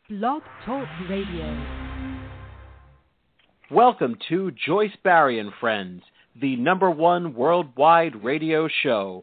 Blog Talk Radio. Welcome to Joyce Barry and Friends, the #1 worldwide radio show.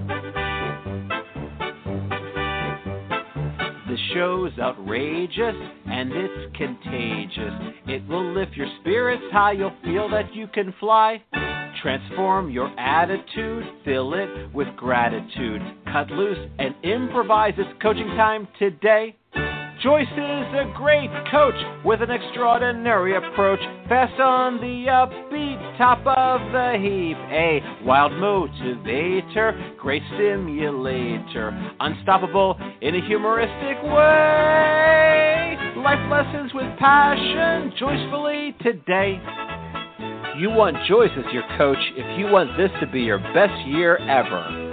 The show's outrageous and it's contagious. It will lift your spirits high, you'll feel that you can fly. Transform your attitude, fill it with gratitude. Cut loose and improvise. It's coaching time today. Joyce is a great coach with an extraordinary approach. Fast on the upbeat, top of the heap. A wild motivator, great stimulator. Unstoppable in a humoristic way. Life lessons with passion, joyfully today. You want Joyce as your coach if you want this to be your best year ever.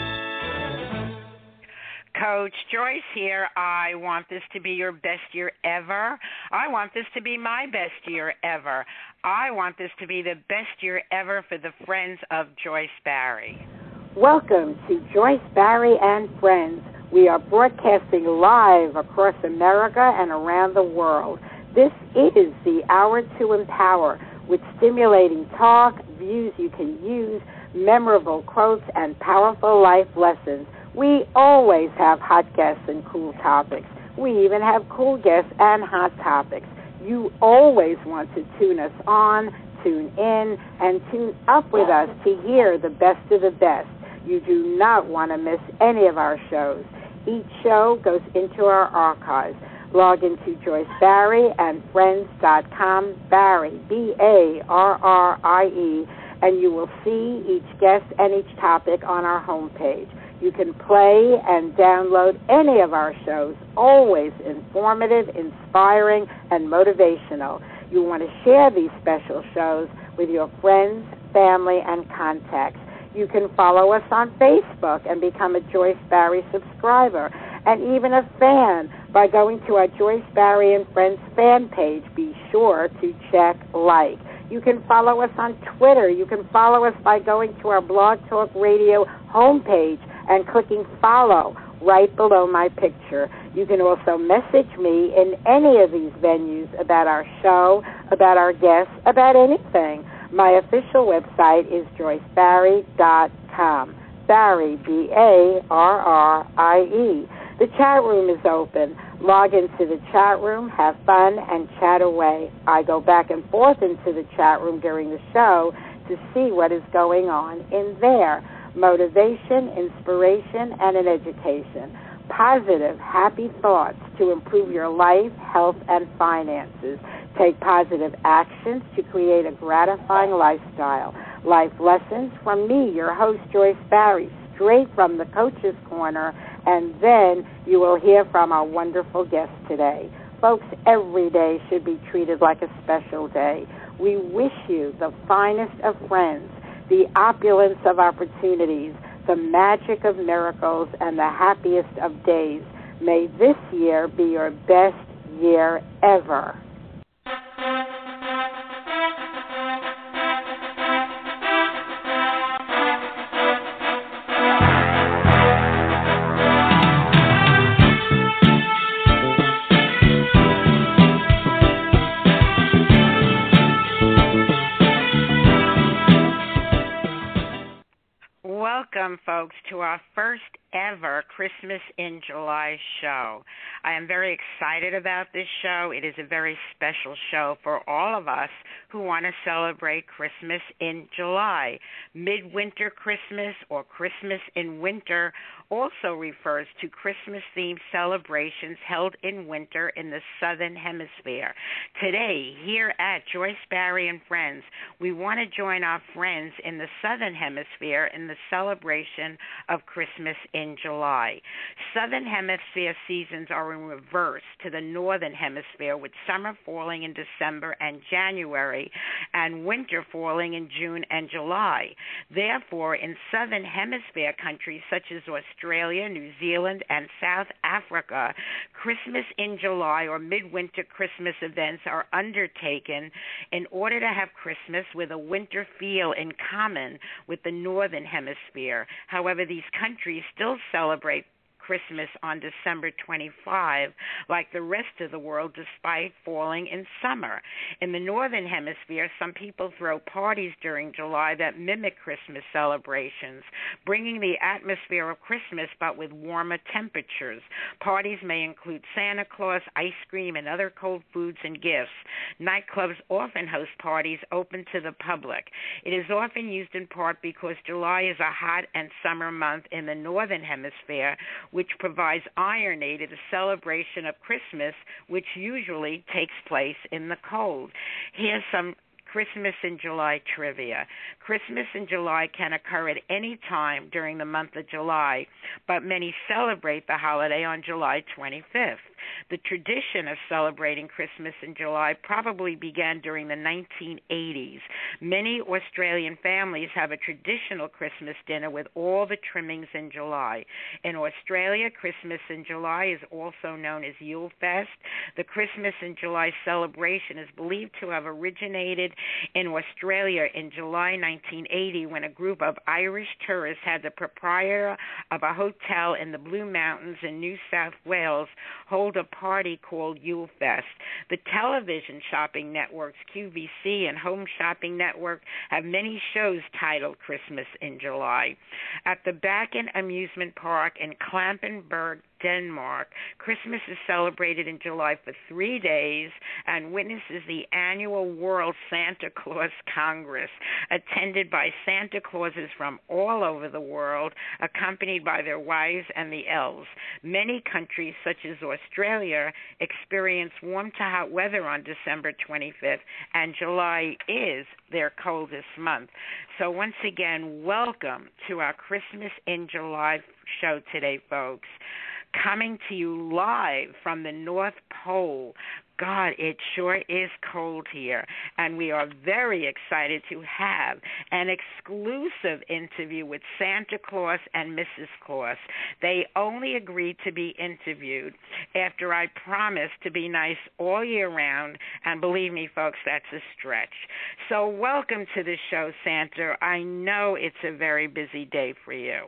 Coach Joyce here. I want this to be your best year ever. I want this to be my best year ever. I want this to be the best year ever for the friends of Joyce Barry. Welcome to Joyce Barry and Friends. We are broadcasting live across America and around the world. This is the Hour to Empower, with stimulating talk, views you can use, memorable quotes, and powerful life lessons. We always have hot guests and cool topics. We even have cool guests and hot topics. You always want to tune us on, tune in, and tune up with us to hear the best of the best. You do not want to miss any of our shows. Each show goes into our archives. Log into JoyceBarryandFriends.com, Barry, B-A-R-R-I-E, and you will see each guest and each topic on our homepage. You can play and download any of our shows, always informative, inspiring, and motivational. You want to share these special shows with your friends, family, and contacts. You can follow us on Facebook and become a Joyce Barry subscriber, and even a fan by going to our Joyce Barry and Friends fan page. Be sure to check like. You can follow us on Twitter. You can follow us by going to our Blog Talk Radio homepage and clicking follow right below my picture. You can also message me in any of these venues about our show, about our guests, about anything. My official website is joycebarry.com. Barry, B-A-R-R-I-E. The chat room is open. Log into the chat room, have fun, and chat away. I go back and forth into the chat room during the show to see what is going on in there. Motivation, inspiration, and an education. Positive, happy thoughts to improve your life, health, and finances. Take positive actions to create a gratifying lifestyle. Life lessons from me, your host, Joyce Barry, straight from the Coach's Corner, and then you will hear from our wonderful guest today. Folks, every day should be treated like a special day. We wish you the finest of friends, the opulence of opportunities, the magic of miracles, and the happiest of days. May this year be your best year ever. Welcome, folks, to our first ever Christmas in July show. I am very excited about this show. It is a very special show for all of us who want to celebrate Christmas in July. Midwinter Christmas, or Christmas in winter, also refers to Christmas-themed celebrations held in winter in the Southern Hemisphere. Today, here at Joyce Barry and Friends, we want to join our friends in the Southern Hemisphere in the celebration of Christmas in July. Southern Hemisphere seasons are in reverse to the Northern Hemisphere, with summer falling in December and January and winter falling in June and July. Therefore, in Southern Hemisphere countries such as Australia, New Zealand, and South Africa, Christmas in July or midwinter Christmas events are undertaken in order to have Christmas with a winter feel in common with the Northern Hemisphere. However, these countries still celebrate Christmas on December 25, like the rest of the world, despite falling in summer. In the Northern Hemisphere, some people throw parties during July that mimic Christmas celebrations, bringing the atmosphere of Christmas but with warmer temperatures. Parties may include Santa Claus, ice cream, and other cold foods and gifts. Nightclubs often host parties open to the public. It is often used in part because July is a hot and summer month in the Northern Hemisphere, which provides irony to the celebration of Christmas, which usually takes place in the cold. Here's some Christmas in July trivia. Christmas in July can occur at any time during the month of July, but many celebrate the holiday on July 25th. The tradition of celebrating Christmas in July probably began during the 1980s. Many Australian families have a traditional Christmas dinner with all the trimmings in July. In Australia, Christmas in July is also known as Yule Fest. The Christmas in July celebration is believed to have originated in Australia in July 1980 when a group of Irish tourists had the proprietor of a hotel in the Blue Mountains in New South Wales hold a party called Yule Fest. The television shopping networks QVC and Home Shopping Network have many shows titled Christmas in July. At the Bakken Amusement Park in Klampenborg, Denmark, Christmas is celebrated in July for 3 days and witnesses the annual World Santa Claus Congress, attended by Santa Clauses from all over the world, accompanied by their wives and the elves. Many countries, such as Australia, experience warm to hot weather on December 25th, and July is their coldest month. So once again, welcome to our Christmas in July show today, folks. Coming to you live from the North Pole. God, it sure is cold here, and we are very excited to have an exclusive interview with Santa Claus and Mrs. Claus. They only agreed to be interviewed after I promised to be nice all year round, and believe me, folks, that's a stretch. So welcome to the show, Santa. I know it's a very busy day for you.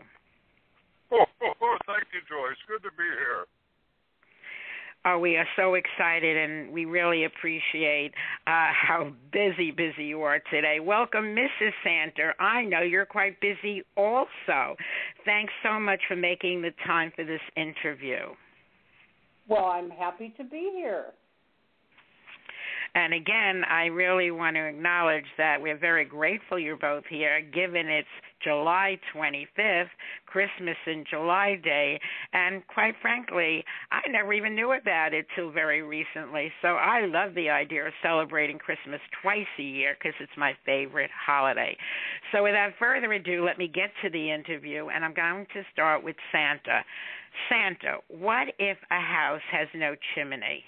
Thank you, Joyce. Good to be here. Oh, we are so excited, and we really appreciate how busy you are today. Welcome, Mrs. Santa. I know you're quite busy also. Thanks so much for making the time for this interview. Well, I'm happy to be here. And again, I really want to acknowledge that we're very grateful you're both here, given it's July 25th, Christmas in July Day, and quite frankly, I never even knew about it till very recently. So I love the idea of celebrating Christmas twice a year because it's my favorite holiday. So without further ado, let me get to the interview, and I'm going to start with Santa. Santa, what if a house has no chimney?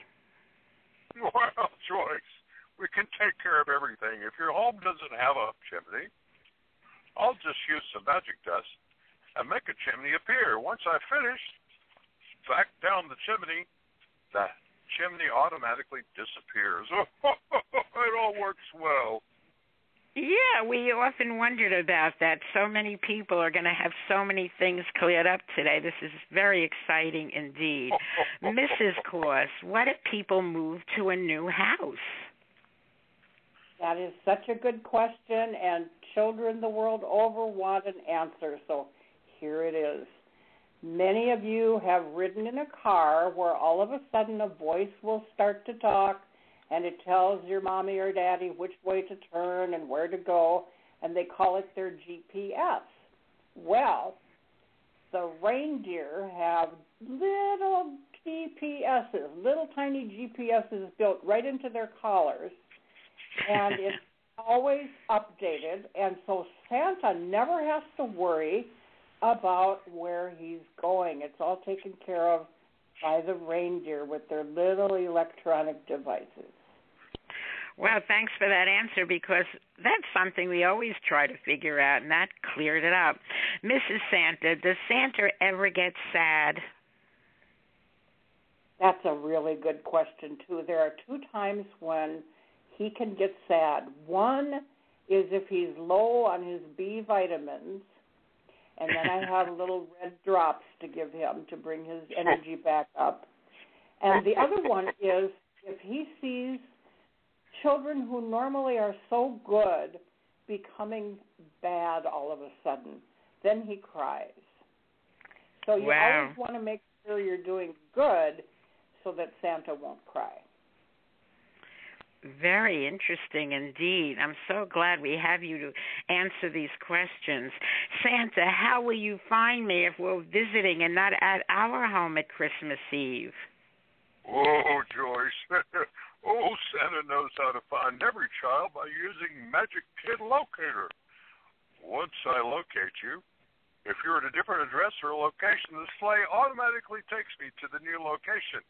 Well, Joyce, we can take care of everything. If your home doesn't have a chimney, I'll just use some magic dust and make a chimney appear. Once I finish, back down the chimney, the chimney automatically disappears. It all works well. Yeah, we often wondered about that. So many people are going to have so many things cleared up today. This is very exciting indeed. Mrs. Claus, what if people move to a new house? That is such a good question, and children the world over want an answer, so here it is. Many of you have ridden in a car where all of a sudden a voice will start to talk, and it tells your mommy or daddy which way to turn and where to go, and they call it their GPS. Well, the reindeer have little GPSs, little tiny GPSs built right into their collars, and it's always updated, and so Santa never has to worry about where he's going. It's all taken care of by the reindeer with their little electronic devices. Well, thanks for that answer, because that's something we always try to figure out, and that cleared it up. Mrs. Santa, does Santa ever get sad? That's a really good question, too. There are 2 times when he can get sad. One is if he's low on his B vitamins, And then I have little red drops to give him to bring his energy back up. And the other one is if he sees children who normally are so good becoming bad all of a sudden, then he cries. So you always want to make sure you're doing good so that Santa won't cry. Very interesting indeed. I'm so glad we have you to answer these questions. Santa, how will you find me if we're visiting and not at our home at Christmas Eve? Oh, Joyce. Santa knows how to find every child by using Magic Kid Locator. Once I locate you, if you're at a different address or location, the sleigh automatically takes me to the new location.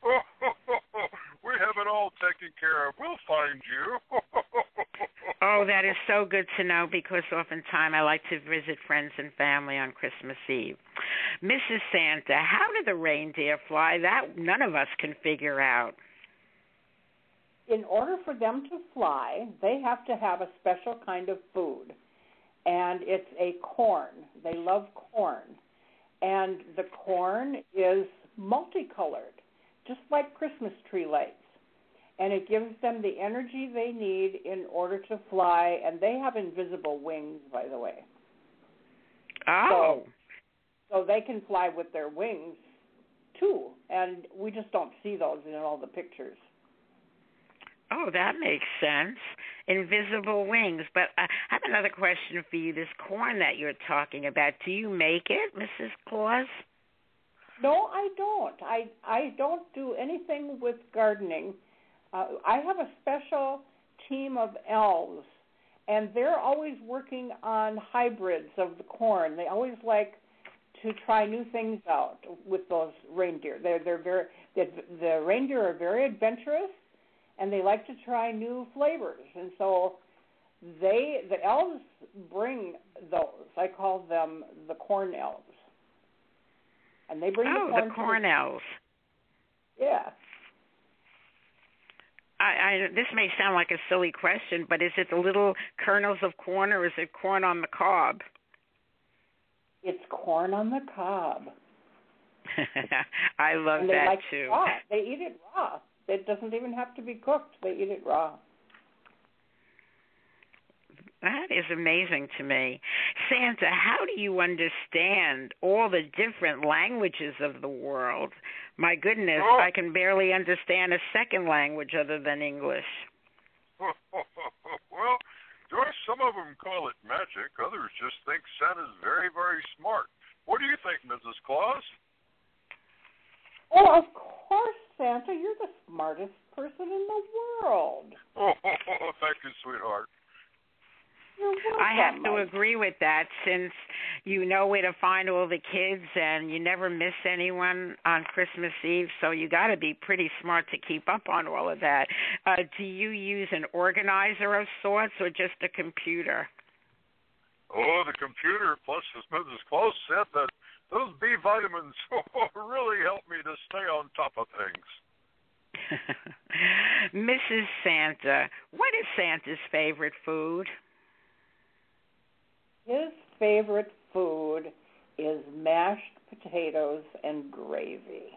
We have it all taken care of. We'll find you. Oh, that is so good to know because oftentimes I like to visit friends and family on Christmas Eve. Mrs. Santa, how do the reindeer fly? That none of us can figure out. In order for them to fly, they have to have a special kind of food, and it's a corn. They love corn, and the corn is multicolored, just like Christmas tree lights, and it gives them the energy they need in order to fly, and they have invisible wings, by the way. Oh. So they can fly with their wings, too, and we just don't see those in all the pictures. Oh, that makes sense. Invisible wings. But I have another question for you. This corn that you're talking about, do you make it, Mrs. Claus? No, I don't. I don't do anything with gardening. I have a special team of elves, and they're always working on hybrids of the corn. They always like to try new things out with those reindeer. The reindeer are very adventurous, and they like to try new flavors. And so the elves bring those. I call them the corn elves. And they bring the corn elves. Yeah. This may sound like a silly question, but is it the little kernels of corn or is it corn on the cob? It's corn on the cob. I love and that like too. Raw. They eat it raw. It doesn't even have to be cooked. They eat it raw. That is amazing to me. Santa, how do you understand all the different languages of the world? My goodness, I can barely understand a second language other than English. Well, Joyce, some of them call it magic. Others just think Santa's very, very smart. What do you think, Mrs. Claus? Oh, of course, Santa. You're the smartest person in the world. Oh, thank you, sweetheart. You're welcome. I have to agree with that since you know where to find all the kids and you never miss anyone on Christmas Eve, so you got to be pretty smart to keep up on all of that. Do you use an organizer of sorts or just a computer? Oh, the computer, plus, as Mrs. Claus said, that those B vitamins really help me to stay on top of things. Mrs. Santa, what is Santa's favorite food? His favorite food is mashed potatoes and gravy.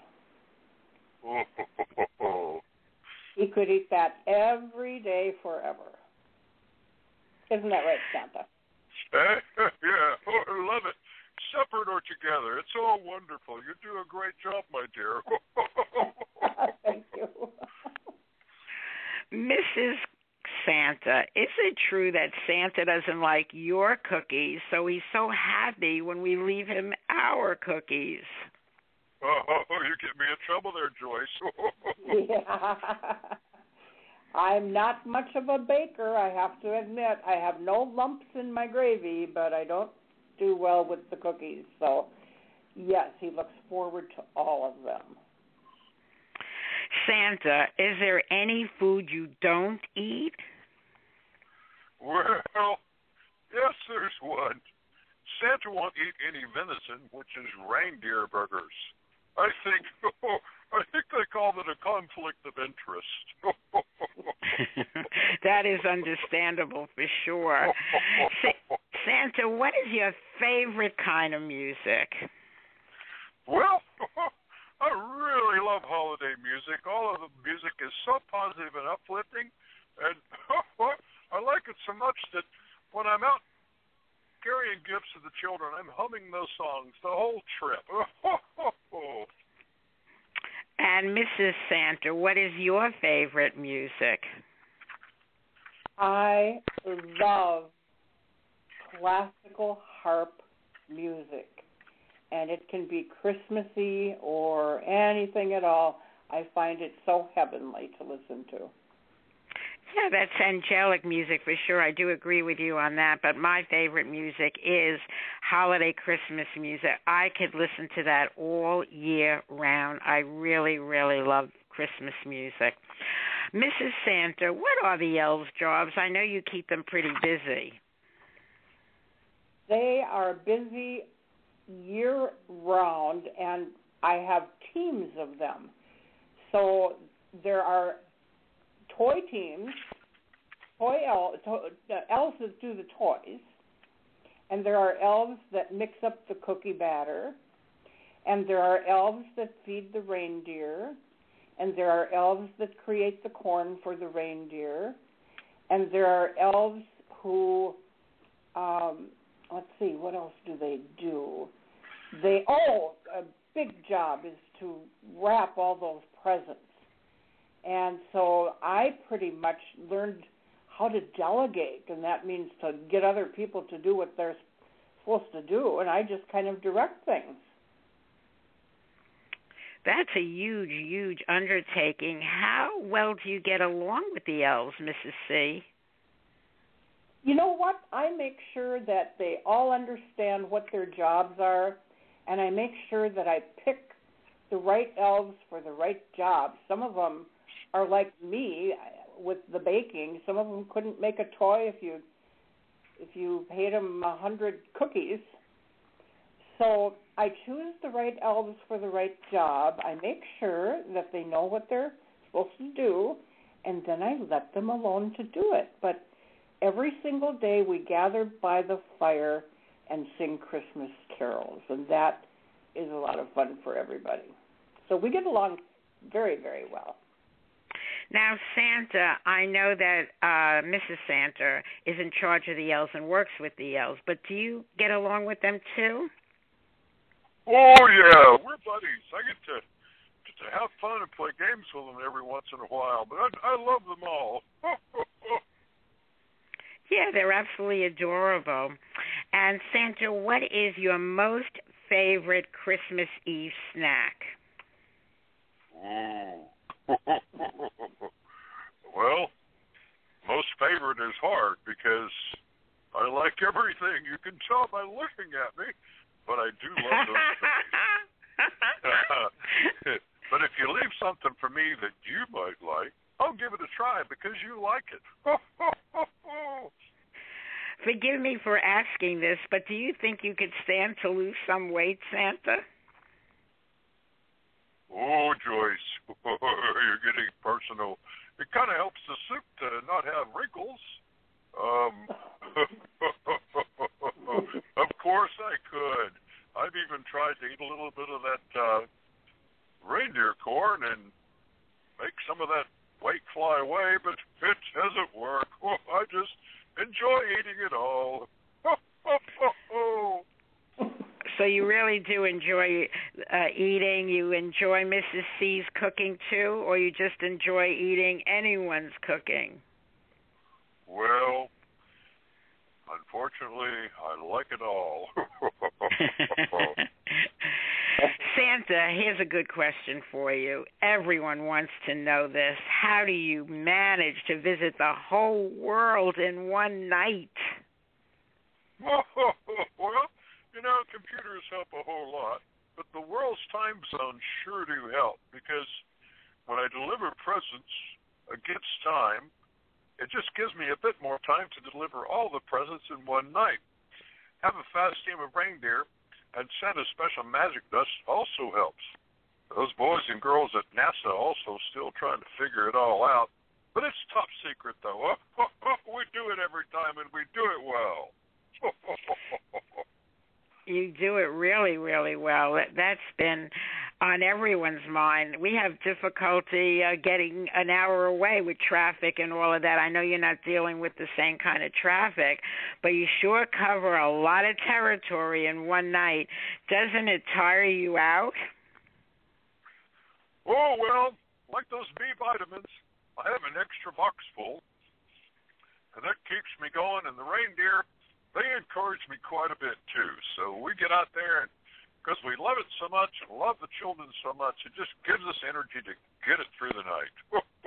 He could eat that every day forever. Isn't that right, Santa? Yeah, I love it. Separate or together. It's all wonderful. You do a great job, my dear. Thank you. Mrs. Santa, is it true that Santa doesn't like your cookies, so he's so happy when we leave him our cookies? Oh, you get me in trouble there, Joyce. Yeah. I'm not much of a baker, I have to admit. I have no lumps in my gravy, but I don't do well with the cookies. So, yes, he looks forward to all of them. Santa, is there any food you don't eat? Well, yes, there's one. Santa won't eat any venison, which is reindeer burgers. I think they call it a conflict of interest. That is understandable for sure. Santa, what is your favorite kind of music? Well, I really love holiday music. All of the music is so positive and uplifting, and I like it so much that when I'm out carrying gifts to the children, I'm humming those songs the whole trip. And Mrs. Santa, what is your favorite music? I love classical harp music, and it can be Christmassy or anything at all. I find it so heavenly to listen to. Yeah, that's angelic music for sure. I do agree with you on that, but my favorite music is holiday Christmas music. I could listen to that all year round. I really, really love Christmas music. Mrs. Santa, what are the elves' jobs? I know you keep them pretty busy. They are busy year-round, and I have teams of them. So there are toy teams, elves that do the toys, and there are elves that mix up the cookie batter, and there are elves that feed the reindeer, and there are elves that create the corn for the reindeer, and there are elves who, let's see, what else do they do? A big job is to wrap all those presents. And so I pretty much learned how to delegate, and that means to get other people to do what they're supposed to do, and I just kind of direct things. That's a huge, huge undertaking. How well do you get along with the elves, Mrs. C? You know what? I make sure that they all understand what their jobs are, and I make sure that I pick the right elves for the right job. Some of them are like me with the baking. Some of them couldn't make a toy if you paid them 100 cookies. So I choose the right elves for the right job. I make sure that they know what they're supposed to do, and then I let them alone to do it. But every single day we gather by the fire and sing Christmas carols, and that is a lot of fun for everybody. So we get along very, very well. Now, Santa, I know that Mrs. Santa is in charge of the elves and works with the elves, but do you get along with them too? Oh, yeah, we're buddies. I get to have fun and play games with them every once in a while, but I love them all. Yeah, they're absolutely adorable. And Santa, what is your most favorite Christmas Eve snack? Well, most favorite is hard because I like everything. You can tell by looking at me, but I do love those things. But if you leave something for me that you might like, I'll give it a try because you like it. Forgive me for asking this, but do you think you could stand to lose some weight, Santa? Oh, Joyce, you're getting personal. It kind of helps the soup to not have wrinkles. Of course I could. I've even tried to eat a little bit of that reindeer corn and make some of that weight fly away, but it doesn't work. I just enjoy eating it all. So you really do enjoy eating. You enjoy Mrs. C's cooking too, or you just enjoy eating anyone's cooking? Well, unfortunately, I like it all. Santa, here's a good question for you. Everyone wants to know this. How do you manage to visit the whole world in one night? Well, you know, computers help a whole lot, but the world's time zones sure do help because when I deliver presents against time, it just gives me a bit more time to deliver all the presents in one night. Have a fast team of reindeer and Santa's special magic dust also helps. Those boys and girls at NASA also still trying to figure it all out, but it's top secret though. We do it every time and we do it well. You do it really, really well. That's been on everyone's mind. We have difficulty getting an hour away with traffic and all of that. I know you're not dealing with the same kind of traffic, but you sure cover a lot of territory in one night. Doesn't it tire you out? Oh, well, like those B vitamins, I have an extra box full, and that keeps me going. And the reindeer, they encourage me quite a bit, too. So we get out there, and because we love it so much and love the children so much, it just gives us energy to get it through the night.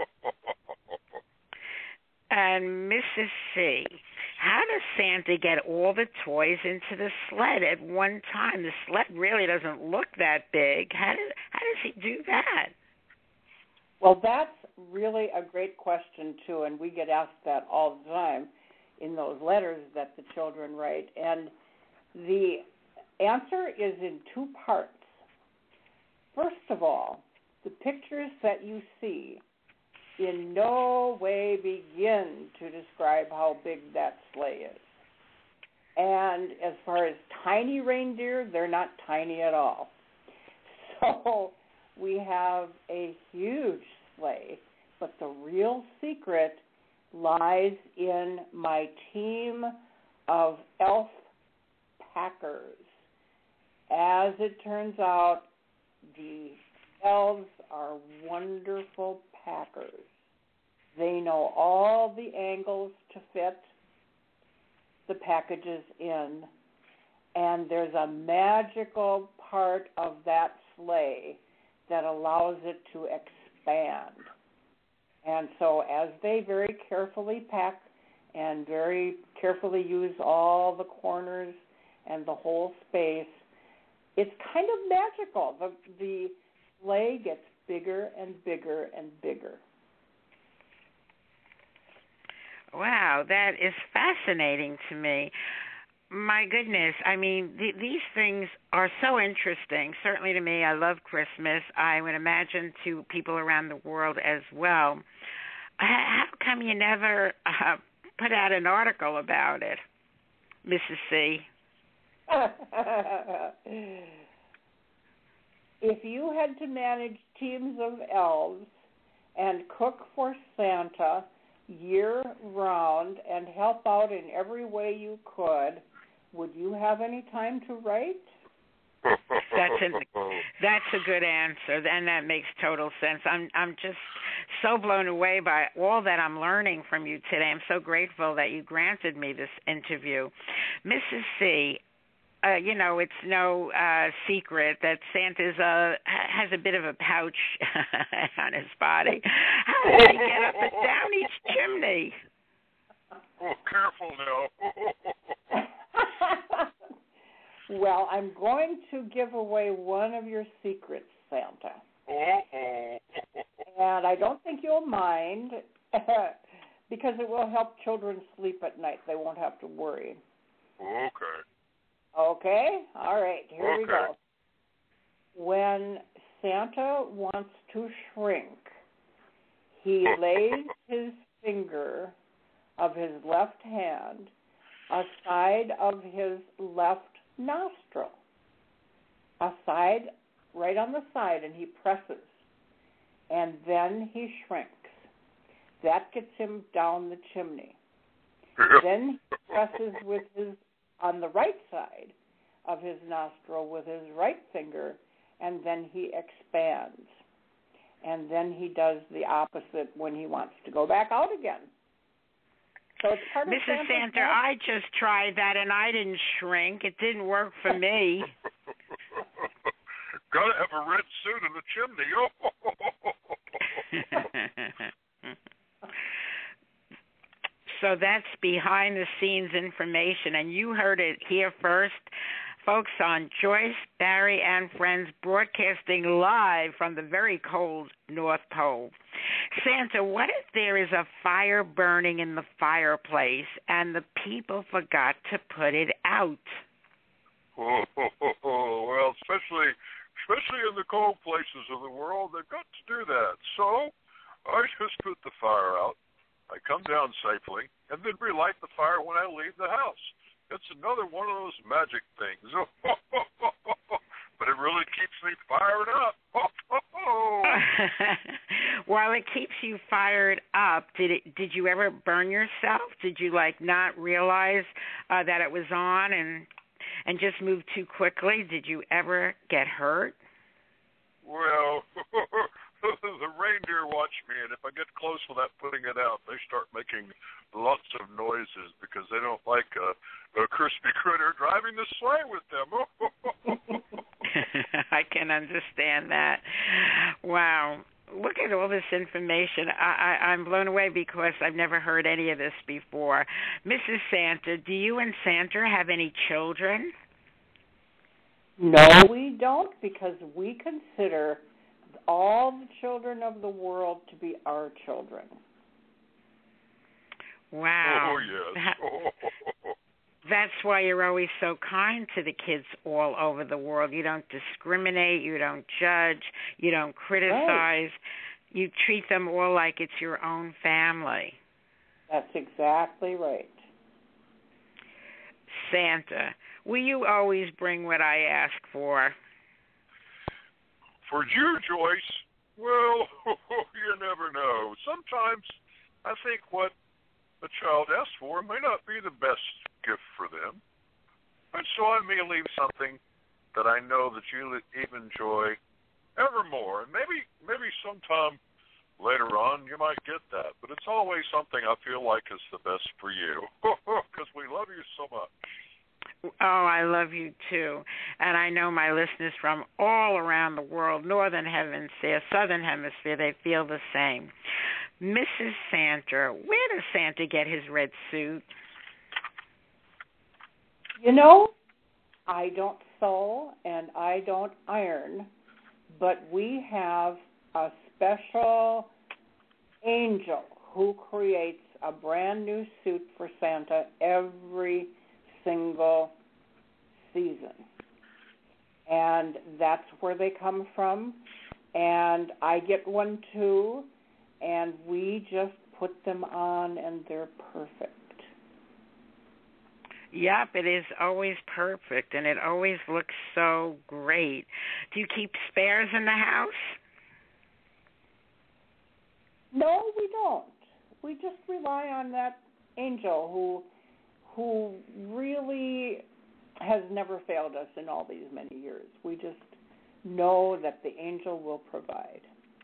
And Mrs. C, how does Santa get all the toys into the sled at one time? The sled really doesn't look that big. How does he do that? Well, that's really a great question, too, and we get asked that all the time in those letters that the children write. And the answer is in two parts. First of all, the pictures that you see in no way begin to describe how big that sleigh is. And as far as tiny reindeer, they're not tiny at all. So we have a huge sleigh, but the real secret lies in my team of elf packers. As it turns out, the elves are wonderful packers. They know all the angles to fit the packages in, and there's a magical part of that sleigh that allows it to expand. And so as they very carefully pack and very carefully use all the corners and the whole space, it's kind of magical. The sleigh gets bigger and bigger and bigger. Wow, that is fascinating to me. My goodness, I mean, these things are so interesting. Certainly to me, I love Christmas. I would imagine to people around the world as well. How come you never put out an article about it, Mrs. C? If you had to manage teams of elves and cook for Santa year-round and help out in every way you could, would you have any time to write? That's a good answer, and that makes total sense. I'm just so blown away by all that I'm learning from you today. I'm so grateful that you granted me this interview. Mrs. C, it's no secret that Santa has a bit of a pouch on his body. How does he get up and down each chimney? Oh, careful now. Well, I'm going to give away one of your secrets, Santa. And I don't think you'll mind because it will help children sleep at night. They won't have to worry. Okay? All right, here we go. When Santa wants to shrink, he lays his finger of his left hand aside of his left nostril, right on the side, and he presses, and then he shrinks. That gets him down the chimney. Then he presses on the right side of his nostril with his right finger, and then he expands. And then he does the opposite when he wants to go back out again. So it's part of Mrs. Santa, I just tried that, and I didn't shrink. It didn't work for me. Gotta have a red suit in the chimney. So that's behind-the-scenes information, and you heard it here first, folks, on Joyce, Barrie, and Friends, broadcasting live from the very cold North Pole. Santa, what if there is a fire burning in the fireplace and the people forgot to put it out? Well, especially in the cold places of the world, they've got to do that. So I just put the fire out. I come down safely and then relight the fire when I leave the house. It's another one of those magic things. But it really keeps me fired up. While it keeps you fired up, did you ever burn yourself? Did you not realize that it was on and just move too quickly? Did you ever get hurt? Well, the reindeer watch me, and if I get close without putting it out, they start making lots of noises because they don't like a crispy critter driving the sleigh with them. I can understand that. Wow. Look at all this information. I'm blown away because I've never heard any of this before. Mrs. Santa, do you and Santa have any children? No, we don't, because we consider all the children of the world to be our children. Wow. Oh, yes. That's why you're always so kind to the kids all over the world. You don't discriminate. You don't judge. You don't criticize. Right. You treat them all like it's your own family. That's exactly right. Santa, will you always bring what I ask for? For you, Joyce, well, you never know. Sometimes I think what the child asks for may not be the best gift for them. And so I may leave something that I know that you even enjoy evermore. And maybe sometime later on you might get that. But it's always something I feel like is the best for you because we love you so much. Oh, I love you too. And I know my listeners from all around the world, Northern Hemisphere, Southern Hemisphere, they feel the same. Mrs. Santa, where does Santa get his red suit? You know, I don't sew and I don't iron, but we have a special angel who creates a brand new suit for Santa every single season. And that's where they come from. And I get one too, and we just put them on and they're perfect. Yep, it is always perfect, and it always looks so great. Do you keep spares in the house? No, we don't. We just rely on that angel who really has never failed us in all these many years. We just know that the angel will provide.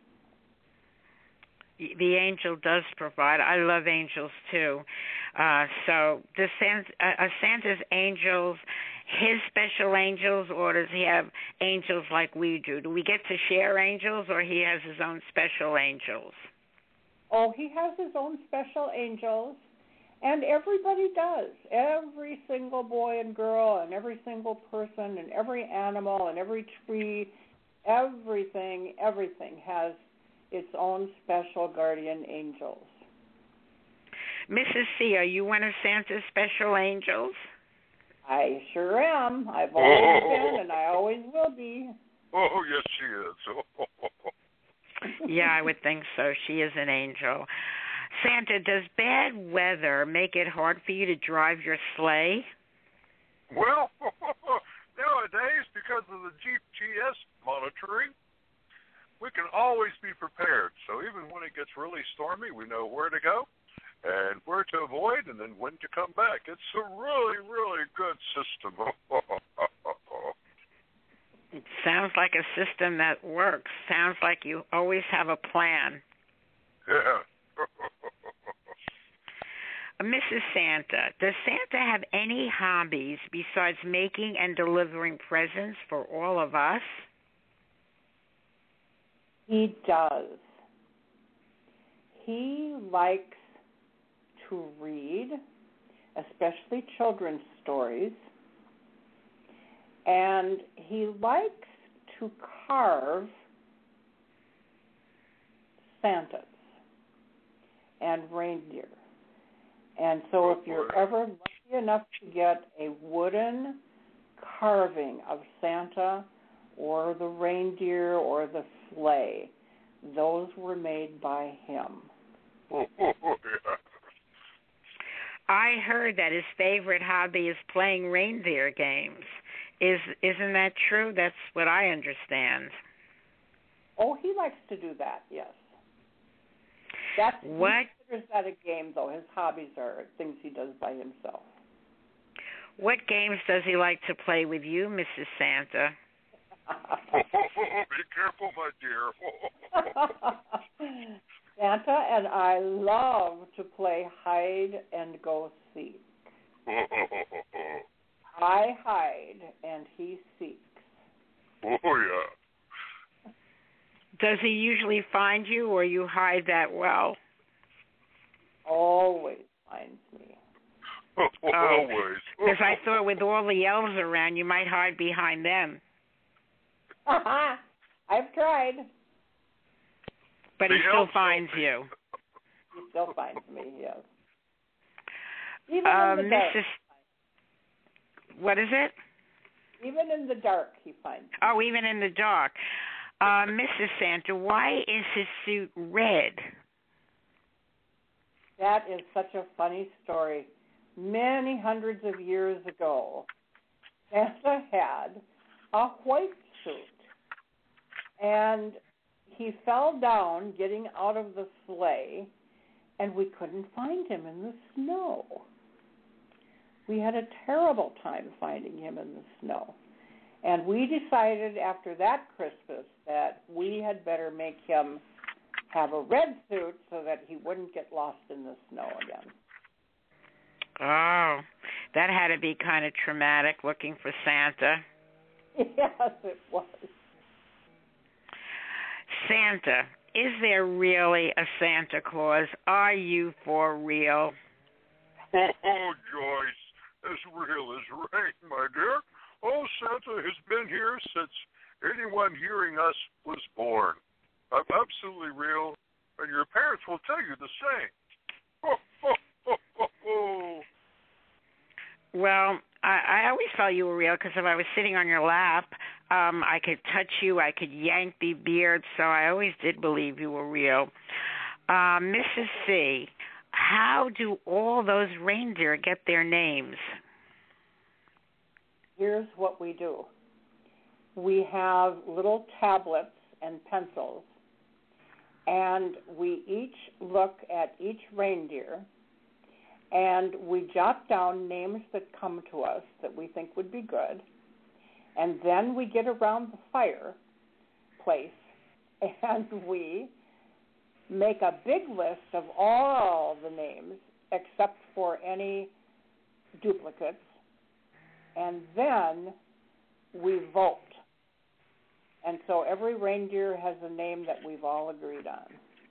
The angel does provide. I love angels too. So does Santa's angels his special angels, or does he have angels like we do? Do we get to share angels, or he has his own special angels? Oh, he has his own special angels, and everybody does. Every single boy and girl and every single person and every animal and every tree, everything has its own special guardian angels. Mrs. C., are you one of Santa's special angels? I sure am. I've always been, and I always will be. Oh, yes, she is. Yeah, I would think so. She is an angel. Santa, does bad weather make it hard for you to drive your sleigh? Well, nowadays, because of the GPS monitoring, we can always be prepared. So even when it gets really stormy, we know where to go and where to avoid and then when to come back. It's a really, really good system. It sounds like a system that works. Sounds like you always have a plan. Yeah. Mrs. Santa, does Santa have any hobbies besides making and delivering presents for all of us? He does. He likes to read, especially children's stories, and he likes to carve Santas and reindeer. And so if you're ever lucky enough to get a wooden carving of Santa or the reindeer or the sleigh, those were made by him. I heard that his favorite hobby is playing reindeer games. Isn't that true? That's what I understand. Oh, he likes to do that, yes. He considers that a game, though. His hobbies are things he does by himself. What games does he like to play with you, Mrs. Santa? Be careful, my dear. Santa and I love to play hide and go seek. I hide and he seeks. Oh, yeah. Does he usually find you, or you hide that well? Always finds me. Always. Because I thought with all the elves around, you might hide behind them. I've tried. But he still finds you. He still finds me, yes. Even in the dark. What is it? Even in the dark, he finds me. Oh, even in the dark. Mrs. Santa, why is his suit red? That is such a funny story. Many hundreds of years ago, Santa had a white suit. And he fell down getting out of the sleigh, and we couldn't find him in the snow. We had a terrible time finding him in the snow. And we decided after that Christmas that we had better make him have a red suit so that he wouldn't get lost in the snow again. Oh, that had to be kind of traumatic looking for Santa. Yes, it was. Santa, is there really a Santa Claus? Are you for real? Oh, Joyce, as real as rain, my dear. Oh, Santa has been here since anyone hearing us was born. I'm absolutely real, and your parents will tell you the same. Oh, oh, oh, oh, oh. Well, I always felt you were real because if I was sitting on your lap, I could touch you, I could yank the beard, so I always did believe you were real. Mrs. C., how do all those reindeer get their names? Here's what we do. We have little tablets and pencils, and we each look at each reindeer, and we jot down names that come to us that we think would be good, and then we get around the fireplace, and we make a big list of all the names except for any duplicates, and then we vote. And so every reindeer has a name that we've all agreed on.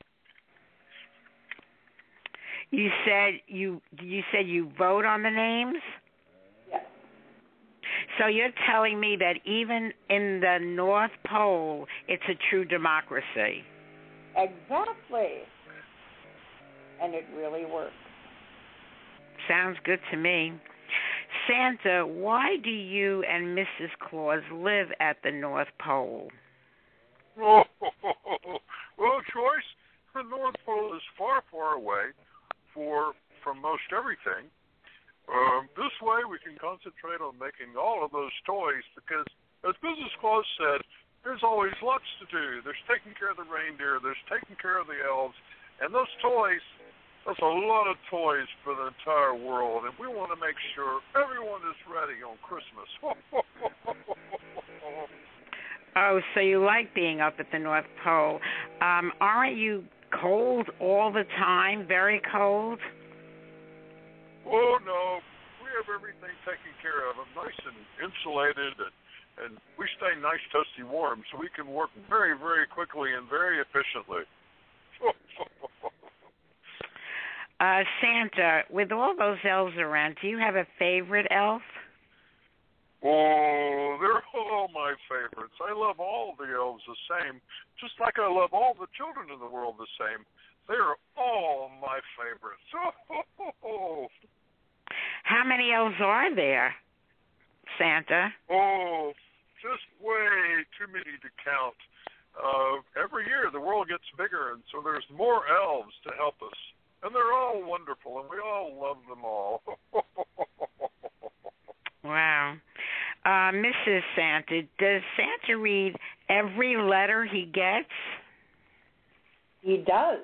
You said you vote on the names? Yes. So you're telling me that even in the North Pole, it's a true democracy? Exactly. And it really works. Sounds good to me. Santa, why do you and Mrs. Claus live at the North Pole? Oh, well, Joyce, the North Pole is far, far away from most everything. This way we can concentrate on making all of those toys because, as Mrs. Claus said, there's always lots to do. There's taking care of the reindeer, there's taking care of the elves, and those toys, that's a lot of toys for the entire world, and we want to make sure everyone is ready on Christmas. Oh, so you like being up at the North Pole. Aren't you cold all the time, very cold? Oh, no. We have everything taken care of. I'm nice and insulated, and we stay nice, toasty warm, so we can work very, very quickly and very efficiently. Santa, with all those elves around, do you have a favorite elf? Oh, they're all my favorites. I love all the elves the same, just like I love all the children in the world the same. They're all my favorites. How many elves are there, Santa? Oh, just way too many to count. Every year the world gets bigger, and so there's more elves to help us. And they're all wonderful, and we all love them all. Wow. Mrs. Santa, does Santa read every letter he gets? He does.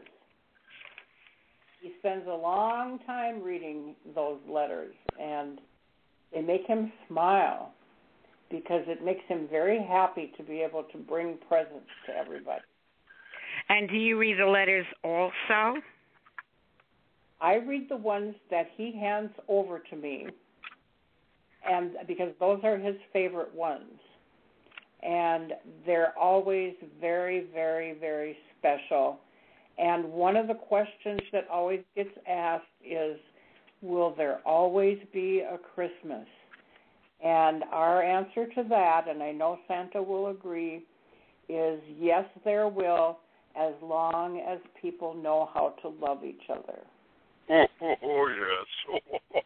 He spends a long time reading those letters, and they make him smile because it makes him very happy to be able to bring presents to everybody. And do you read the letters also? I read the ones that he hands over to me, and because those are his favorite ones. And they're always very, very, very special. And one of the questions that always gets asked is, will there always be a Christmas? And our answer to that, and I know Santa will agree, is yes, there will, as long as people know how to love each other. Oh, yes.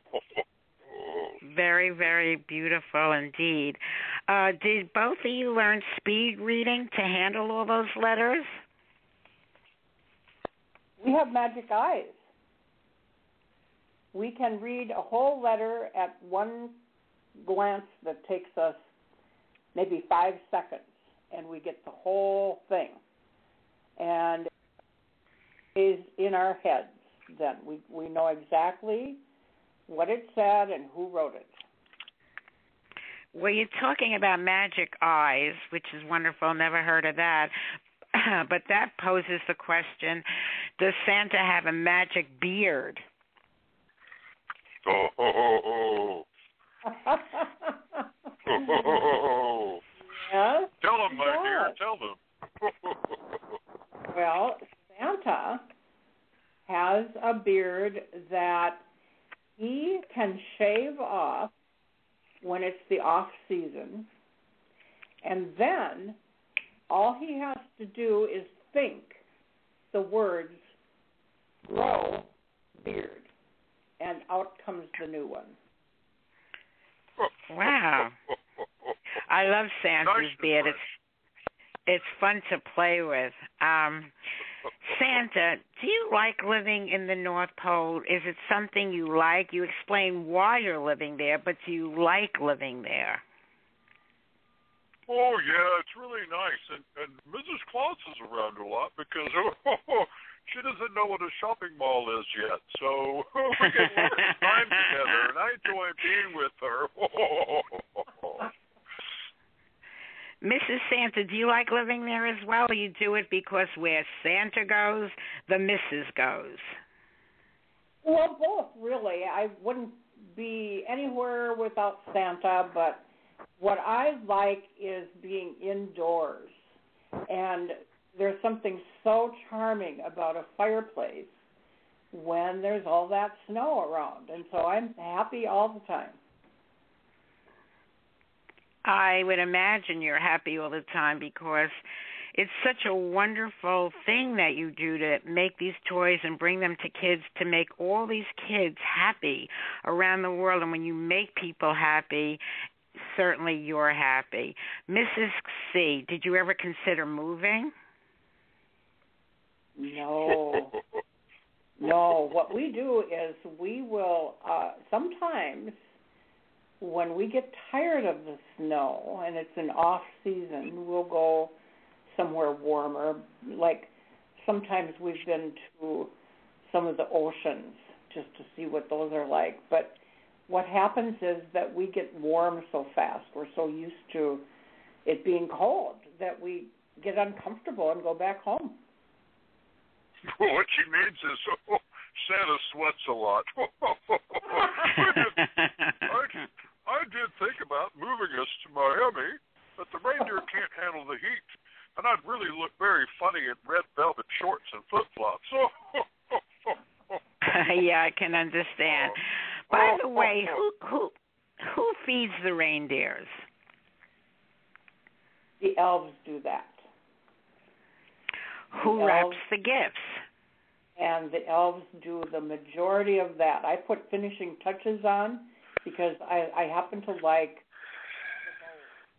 Very, very beautiful indeed. Did both of you learn speed reading to handle all those letters? We have magic eyes. We can read a whole letter at one glance that takes us maybe 5 seconds, and we get the whole thing. And it is in our heads then. We know exactly what it said and who wrote it. Well, you're talking about magic eyes, which is wonderful. Never heard of that. But that poses the question, does Santa have a magic beard? Oh. Yes, tell them, my yes. dear, tell them. Well, Santa has a beard that he can shave off when it's the off season, and then all he has to do is think the words grow beard, and out comes the new one. Wow. I love Santa's beard. It's fun to play with. Santa, do you like living in the North Pole? Is it something you like? You explain why you're living there, but do you like living there? Oh, yeah, it's really nice. And Mrs. Claus is around a lot because she doesn't know what a shopping mall is yet. So we get a lot of time together, and I enjoy being with her. Mrs. Santa, do you like living there as well, or you do it because where Santa goes, the missus goes? Well, both, really. I wouldn't be anywhere without Santa, but what I like is being indoors. And there's something so charming about a fireplace when there's all that snow around. And so I'm happy all the time. I would imagine you're happy all the time because it's such a wonderful thing that you do to make these toys and bring them to kids, to make all these kids happy around the world. And when you make people happy, certainly you're happy. Mrs. C, did you ever consider moving? No. No. What we do is we will sometimes when we get tired of the snow and it's an off season, we'll go somewhere warmer. Like sometimes we've been to some of the oceans just to see what those are like. But what happens is that we get warm so fast. We're so used to it being cold that we get uncomfortable and go back home. What she means is Santa sweats a lot. I did think about moving us to Miami, but the reindeer can't handle the heat, and I'd really look very funny in red velvet shorts and flip-flops. Yeah, I can understand. By the way, who feeds the reindeers? The elves do that. Who wraps the gifts? And the elves do the majority of that. I put finishing touches on because I happen to like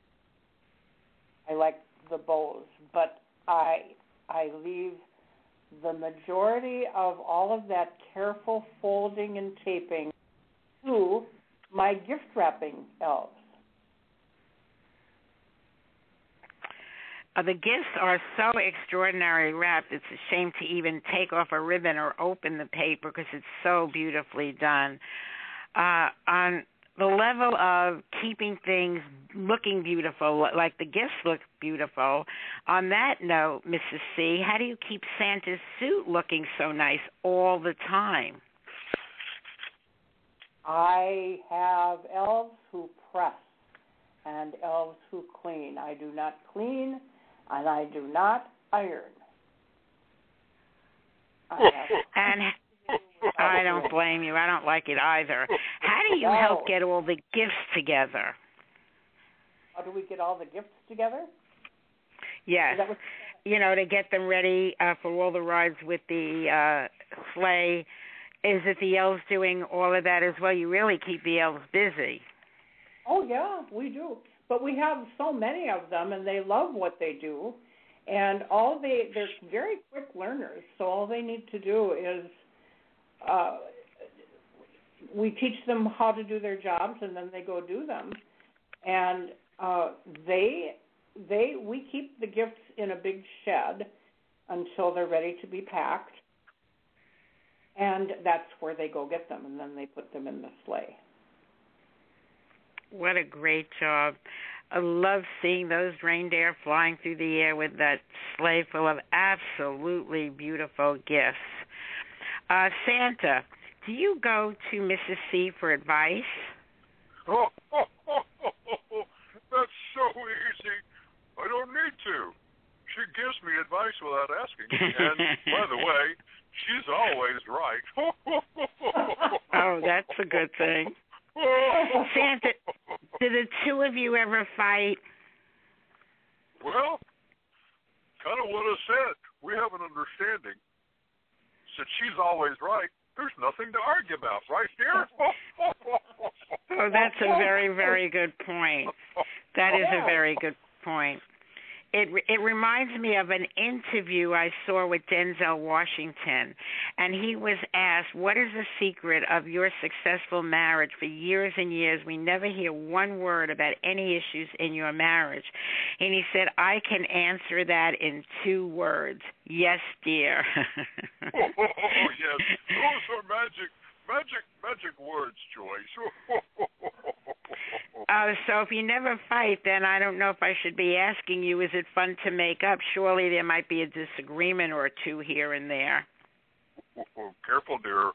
the bows, but I leave the majority of all of that careful folding and taping to my gift wrapping elves. The gifts are so extraordinarily wrapped, it's a shame to even take off a ribbon or open the paper because it's so beautifully done. On the level of keeping things looking beautiful, like the gifts look beautiful, on that note, Mrs. C., how do you keep Santa's suit looking so nice all the time? I have elves who press and elves who clean. I do not clean, and I do not iron. And I don't blame you. I don't like it either. How do you help get all the gifts together? How do we get all the gifts together? Yes. To get them ready for all the rides with the sleigh. Is it the elves doing all of that as well? You really keep the elves busy. Oh, yeah, we do. But we have so many of them, and they love what they do. And they're very quick learners, so all they need to do is we teach them how to do their jobs, and then they go do them. And we keep the gifts in a big shed until they're ready to be packed, and that's where they go get them, and then they put them in the sleigh. What a great job. I love seeing those reindeer flying through the air with that sleigh full of absolutely beautiful gifts. Santa, do you go to Mrs. C for advice? Oh, that's so easy. I don't need to. She gives me advice without asking. And, by the way, she's always right. Oh, that's a good thing. Santa, do the two of you ever fight? Well, kind of what I said. We have an understanding. Since she's always right, there's nothing to argue about, right, dear? Oh, that's a very, very good point. That is a very good point. It reminds me of an interview I saw with Denzel Washington, and he was asked, what is the secret of your successful marriage? For years and years, we never hear one word about any issues in your marriage. And he said, I can answer that in 2 words. Yes, dear. Oh, yes. Those are magic words, Joyce. So if you never fight, then I don't know if I should be asking you, is it fun to make up? Surely there might be a disagreement or 2 here and there. Careful, dear.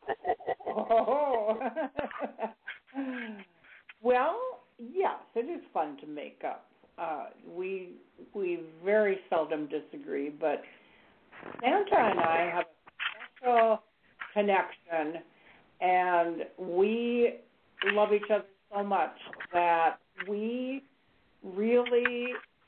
Well, yes, it is fun to make up. We very seldom disagree, but Santa and I have a special connection, and we love each other so much that we really,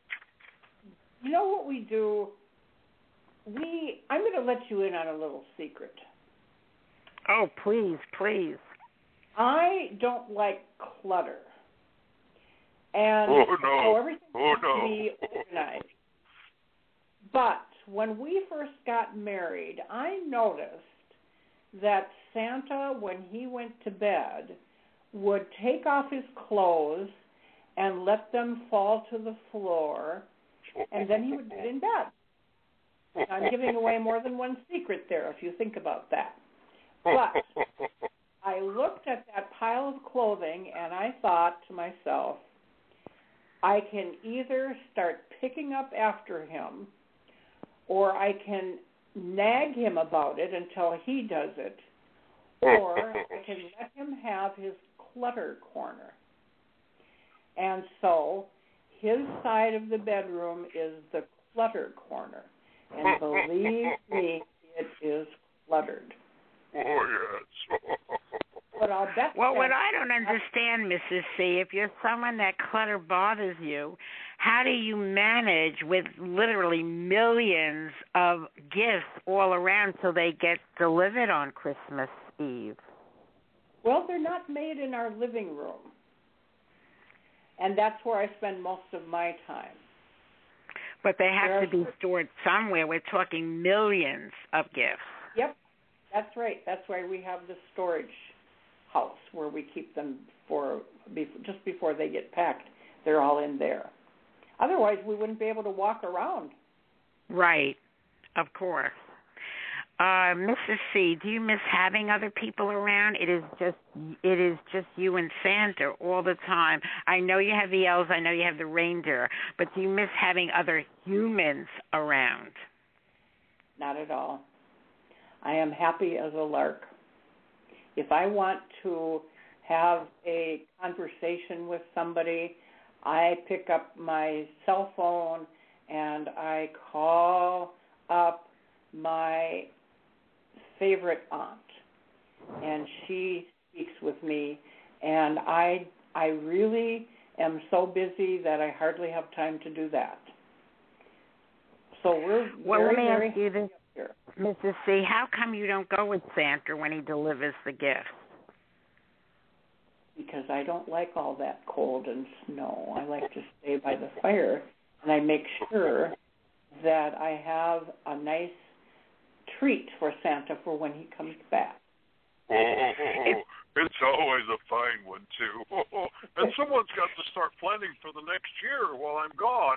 what we do? I'm going to let you in on a little secret. Oh, please, please. I don't like clutter. And so everything has to be organized. But when we first got married, I noticed that Santa, when he went to bed, would take off his clothes and let them fall to the floor, and then he would get in bed. I'm giving away more than one secret there, if you think about that. But I looked at that pile of clothing, and I thought to myself, I can either start picking up after him, or I can nag him about it until he does it, or I can let him have his clutter corner. And so his side of the bedroom is the clutter corner. And believe me, it is cluttered. Oh, yes. But I'll bet well, what I don't understand, Mrs. C, if you're someone that clutter bothers you, how do you manage with literally millions of gifts all around till they get delivered on Christmas Eve? Well, they're not made in our living room. And that's where I spend most of my time. But they have to be stored somewhere. We're talking millions of gifts. Yep, that's right. That's why we have the storage house where we keep them just before they get packed. They're all in there. Otherwise, we wouldn't be able to walk around. Right, of course. Mrs. C, do you miss having other people around? It is just you and Santa all the time. I know you have the elves, I know you have the reindeer, but do you miss having other humans around? Not at all. I am happy as a lark. If I want to have a conversation with somebody, I pick up my cell phone and I call up my favorite aunt, and she speaks with me, and I really am so busy that I hardly have time to do that. So we're very ask you this, here. Mrs. C, how come you don't go with Santa when he delivers the gifts? Because I don't like all that cold and snow. I like to stay by the fire, and I make sure that I have a nice treat for Santa for when he comes back. It's always a fine one, too. And someone's got to start planning for the next year while I'm gone.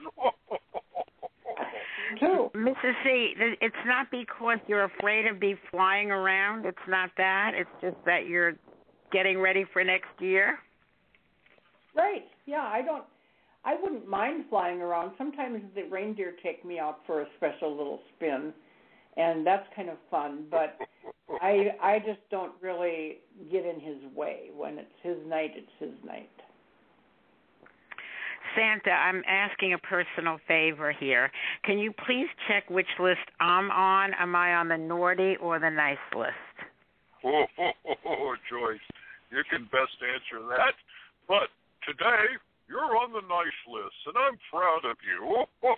Too. Mrs. C, it's not because you're afraid of me flying around. It's not that. It's just that you're getting ready for next year. Right. Yeah, I wouldn't mind flying around. Sometimes the reindeer take me out for a special little spin, and that's kind of fun, but I just don't really get in his way. When it's his night, it's his night. Santa, I'm asking a personal favor here. Can you please check which list I'm on? Am I on the naughty or the nice list? Joyce, you can best answer that. But today, you're on the nice list, and I'm proud of you.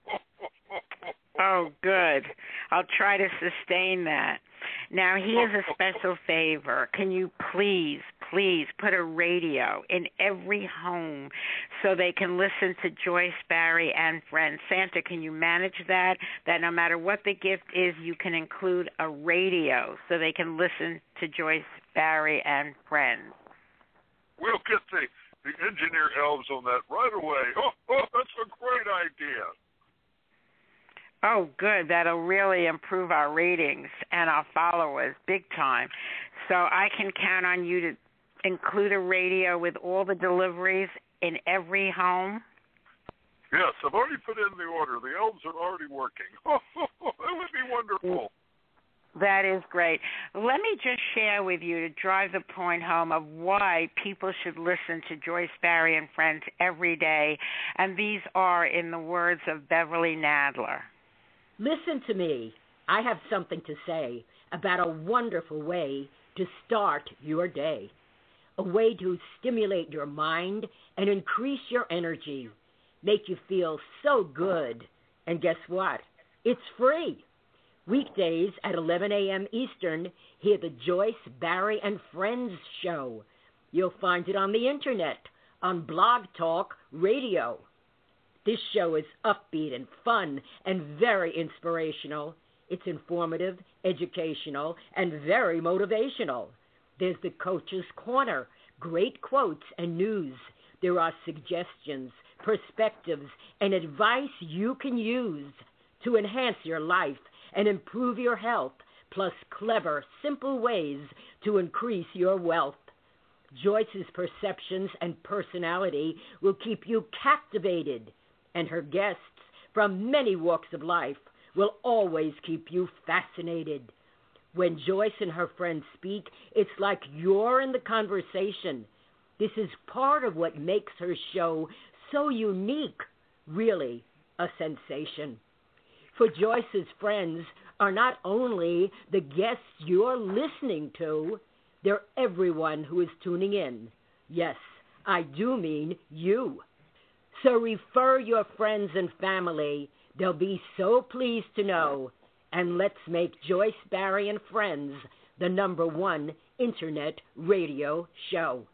Oh, good. I'll try to sustain that. Now, here's a special favor. Can you please put a radio in every home so they can listen to Joyce, Barry, and Friends? Santa, can you manage that? That no matter what the gift is, you can include a radio so they can listen to Joyce, Barry, and Friends. We'll get the engineer elves on that right away. Oh, that's a great idea. Oh, good. That'll really improve our ratings and our followers big time. So I can count on you to include a radio with all the deliveries in every home? Yes, I've already put in the order. The elves are already working. That would be wonderful. That is great. Let me just share with you to drive the point home of why people should listen to Joyce, Barry, and Friends every day. And these are in the words of Beverly Nadler. Listen to me. I have something to say about a wonderful way to start your day. A way to stimulate your mind and increase your energy. Make you feel so good. And guess what? It's free. Weekdays at 11 a.m. Eastern, hear the Joyce, Barry, and Friends show. You'll find it on the Internet, on Blog Talk Radio. This show is upbeat and fun and very inspirational. It's informative, educational, and very motivational. There's the Coach's Corner, great quotes and news. There are suggestions, perspectives, and advice you can use to enhance your life and improve your health, plus clever, simple ways to increase your wealth. Joyce's perceptions and personality will keep you captivated, and her guests from many walks of life will always keep you fascinated. When Joyce and her friends speak, it's like you're in the conversation. This is part of what makes her show so unique, really a sensation. For Joyce's friends are not only the guests you're listening to, they're everyone who is tuning in. Yes, I do mean you. So refer your friends and family. They'll be so pleased to know. And let's make Joyce, Barry, and Friends the #1 Internet radio show.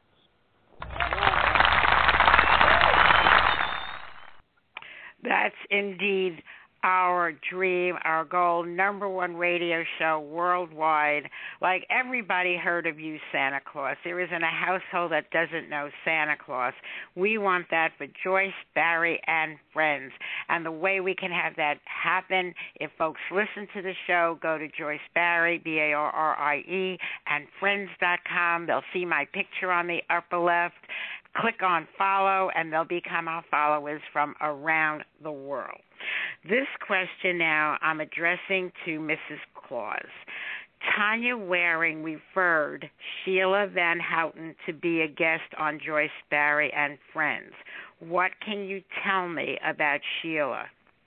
That's indeed our dream, our goal, number one radio show worldwide. Like, everybody heard of you, Santa Claus. There isn't a household that doesn't know Santa Claus. We want that for Joyce, Barrie, and friends. And the way we can have that happen, if folks listen to the show, go to Joyce Barrie, Barrie, and friends.com. They'll see my picture on the upper left. Click on follow, and they'll become our followers from around the world. This question now I'm addressing to Mrs. Claus. Tanya Waring referred Sheila Van Houten to be a guest on Joyce, Barrie, and Friends. What can you tell me about Sheila?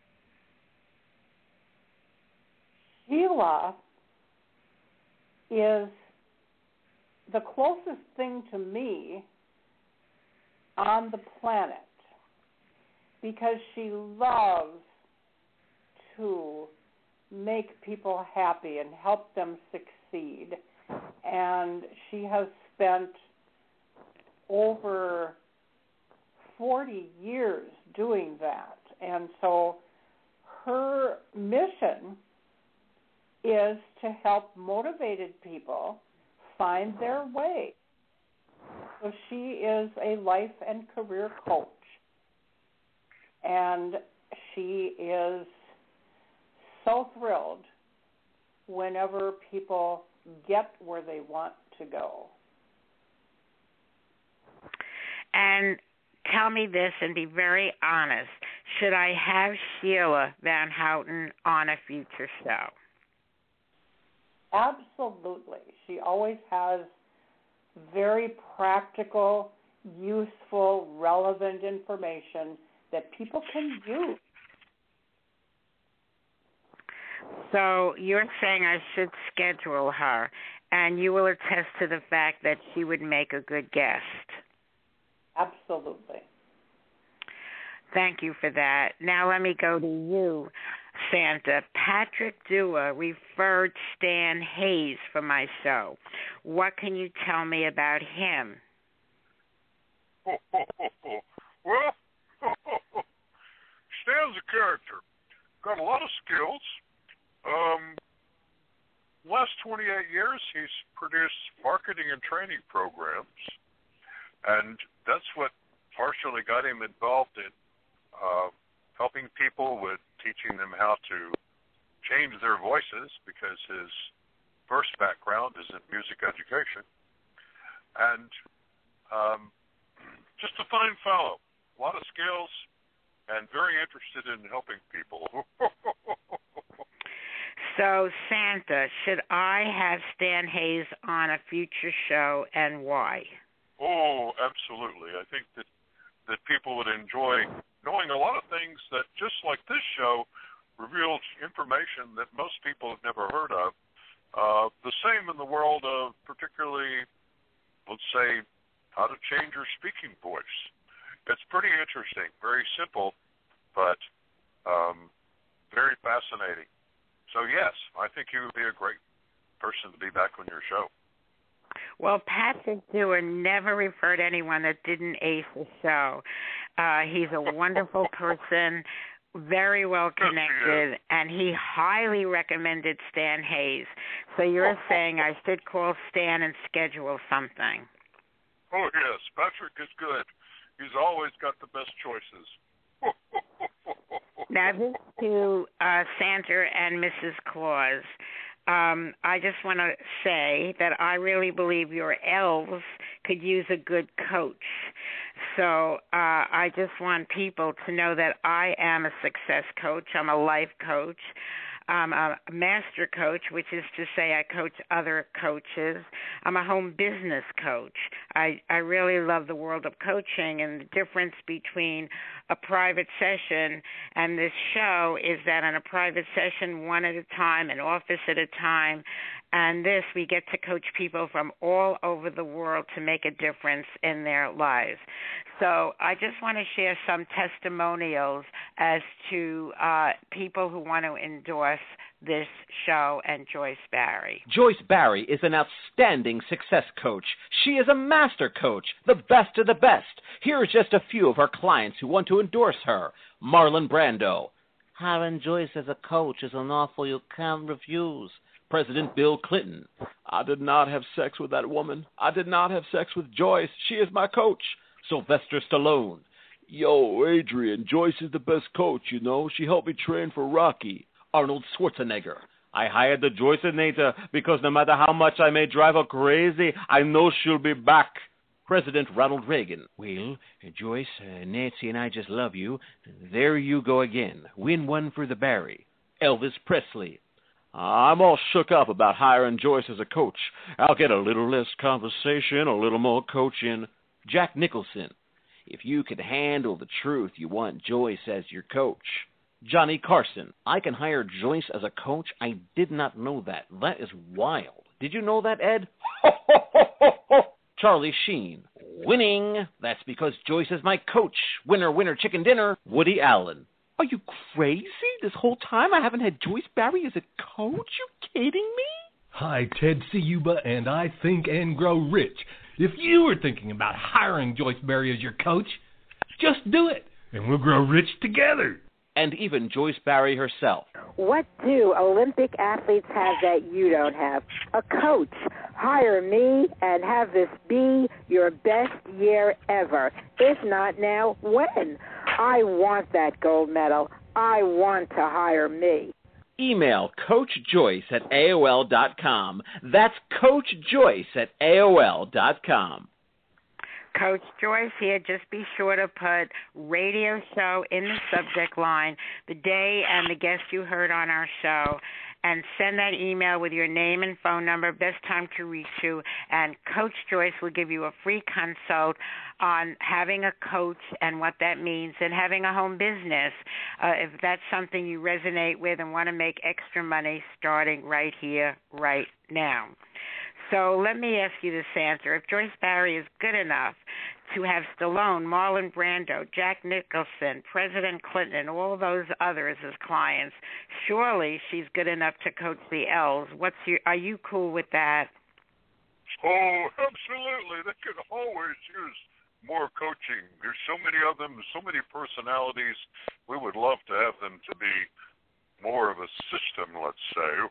Sheila is the closest thing to me on the planet because she loves to make people happy and help them succeed. And she has spent over 40 years doing that. And so her mission is to help motivated people find their way. So she is a life and career coach, and she is so thrilled whenever people get where they want to go. And tell me this, and be very honest, should I have Sheila Van Houten on a future show? Absolutely. She always has very practical, useful, relevant information that people can use. So you're saying I should schedule her, and you will attest to the fact that she would make a good guest. Absolutely. Thank you for that. Now let me go to you, Santa. Patrick Dewar referred Stan Hayes for my show. What can you tell me about him? Well, Stan's a character. Got a lot of skills. Last 28 years, he's produced marketing and training programs, and that's what partially got him involved in helping people with teaching them how to change their voices, because his first background is in music education. And just a fine fellow, a lot of skills, and very interested in helping people. So, Santa, should I have Stan Hayes on a future show, and why? Oh, absolutely. I think that people would enjoy knowing a lot of things that, just like this show, reveals information that most people have never heard of. The same in the world of, particularly, let's say, how to change your speaking voice. It's pretty interesting, very simple, but very fascinating. So, yes, I think you would be a great person to be back on your show. Well, Patrick Dewar never referred anyone that didn't ace the show. He's a wonderful person, very well connected, and he highly recommended Stan Hayes. So you're saying I should call Stan and schedule something? Oh, yes, Patrick is good. He's always got the best choices. Now, this to Santa and Mrs. Claus. I just want to say that I really believe your elves could use a good coach. So I just want people to know that I am a success coach. I'm a life coach. I'm a master coach, which is to say I coach other coaches. I'm a home business coach. I really love the world of coaching, and the difference between a private session and this show is that on a private session, one at a time, an office at a time, and this, we get to coach people from all over the world to make a difference in their lives. So I just want to share some testimonials as to people who want to endorse this show and Joyce Barry? Joyce Barry is an outstanding success coach. She is a master coach, the best of the best. Here are just a few of her clients who want to endorse her. Marlon Brando. Hiring Joyce as a coach is an offer you can't refuse. President Bill Clinton. I did not have sex with that woman. I did not have sex with Joyce. She is my coach. Sylvester Stallone. Yo, Adrian, Joyce is the best coach, you know. She helped me train for Rocky. Arnold Schwarzenegger. I hired the Joyceinator because no matter how much I may drive her crazy, I know she'll be back. President Ronald Reagan. Well, Joyce, Nancy and I just love you. There you go again. Win one for the Barry. Elvis Presley. I'm all shook up about hiring Joyce as a coach. I'll get a little less conversation, a little more coaching. Jack Nicholson. If you could handle the truth, you want Joyce as your coach. Johnny Carson. I can hire Joyce as a coach? I did not know that. That is wild. Did you know that, Ed? Charlie Sheen. Winning. That's because Joyce is my coach. Winner, winner, chicken dinner. Woody Allen. Are you crazy? This whole time I haven't had Joyce Barry as a coach? You kidding me? Hi, Ted Ciuba, and I Think and Grow Rich. If you were thinking about hiring Joyce Barry as your coach, just do it, and we'll grow rich together. And even Joyce Barry herself. What do Olympic athletes have that you don't have? A coach. Hire me and have this be your best year ever. If not now, when? I want that gold medal. I want to hire me. Email CoachJoyce@AOL.com. That's CoachJoyce@AOL.com. Coach Joyce here. Just be sure to put radio show in the subject line, the day and the guest you heard on our show, and send that email with your name and phone number, best time to reach you, and Coach Joyce will give you a free consult on having a coach and what that means, and having a home business, if that's something you resonate with and want to make extra money starting right here, right now. So let me ask you this answer. If Joyce Barry is good enough to have Stallone, Marlon Brando, Jack Nicholson, President Clinton, all those others as clients, surely she's good enough to coach the L's. Are you cool with that? Oh, absolutely. They could always use more coaching. There's so many of them, so many personalities. We would love to have them to be more of a system, let's say.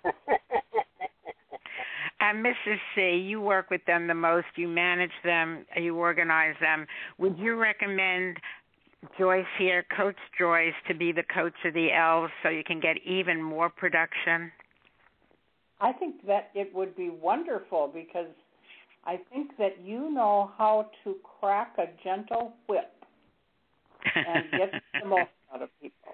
And Mrs. C, you work with them the most. You manage them. You organize them. Would you recommend Joyce here, Coach Joyce, to be the coach of the Elves so you can get even more production? I think that it would be wonderful because I think that you know how to crack a gentle whip and get the most out of people.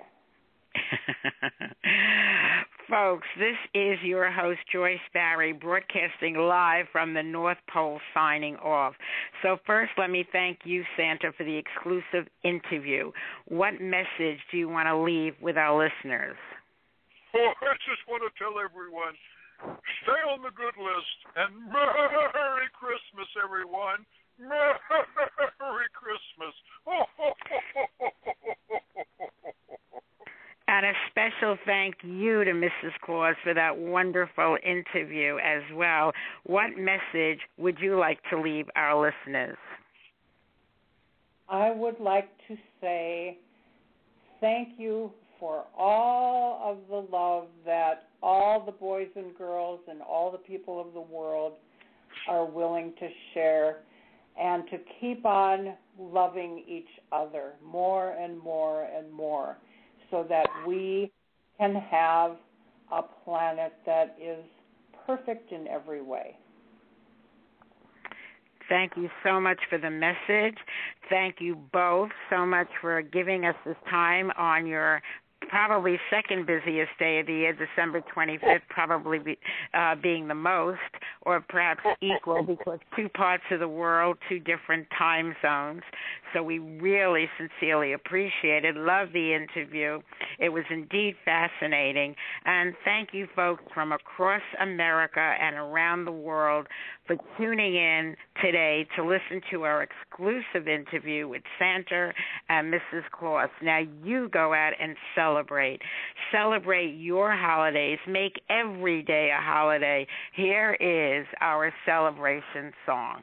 Folks, this is your host, Joyce Barry, broadcasting live from the North Pole, signing off. So first, let me thank you, Santa, for the exclusive interview. What message do you want to leave with our listeners? Oh, I just want to tell everyone, stay on the good list, and Merry Christmas, everyone. Merry Christmas. And a special thank you to Mrs. Claus for that wonderful interview as well. What message would you like to leave our listeners? I would like to say thank you for all of the love that all the boys and girls and all the people of the world are willing to share, and to keep on loving each other more and more and more, so that we can have a planet that is perfect in every way. Thank you so much for the message. Thank you both so much for giving us this time on your probably second busiest day of the year, December 25th, probably being the most, or perhaps equal, because two parts of the world, two different time zones. So we really sincerely appreciate it. Love the interview. It was indeed fascinating. And thank you, folks, from across America and around the world for tuning in today to listen to our exclusive interview with Santa and Mrs. Claus. Now you go out and celebrate. celebrate. Celebrate your holidays. Make every day a holiday. Here is our celebration song.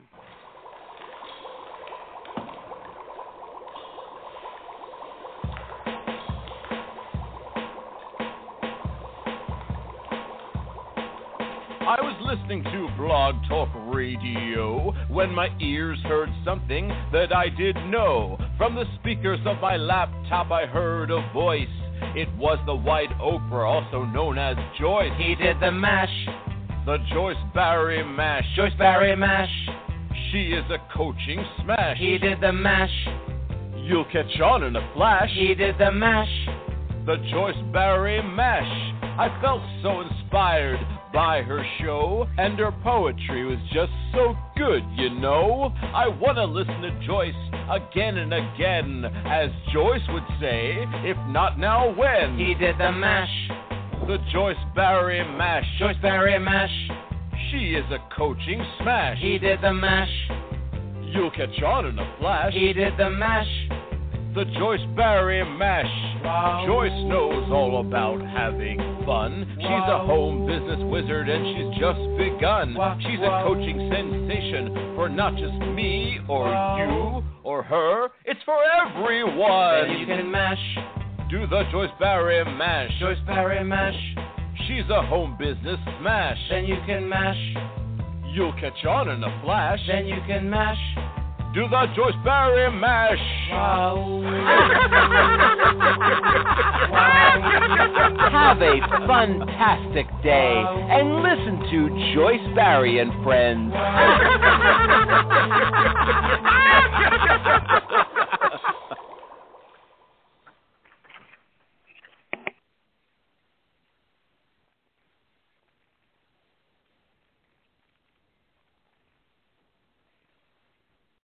I was listening to Blog Talk Radio when my ears heard something that I didn't know. From the speakers of my laptop I heard a voice. It was the White Oprah, also known as Joyce. He did the mash. The Joyce Barry Mash. Joyce Barry Mash. She is a coaching smash. He did the mash. You'll catch on in a flash. He did the mash. The Joyce Barry Mash. I felt so inspired by her show, and her poetry was just so good, you know. I want to listen to Joyce again and again, as Joyce would say, if not now, when? He did the mash. The Joyce Barry Mash. Joyce Barry Mash. She is a coaching smash. He did the mash. You'll catch on in a flash. He did the mash. The Joyce Barry Mash. Wow. Joyce knows all about having fun. Wow. She's a home business wizard and she's just begun. Wow. She's Wow. a coaching sensation for not just me or you or her. It's for everyone. Then you can mash. Do the Joyce Barry Mash. Joyce Barry Mash. She's a home business smash. Then you can mash. You'll catch on in a flash. Then you can mash. Do the Joyce Barry Mash. Wow. Have a fantastic day and listen to Joyce Barry and Friends.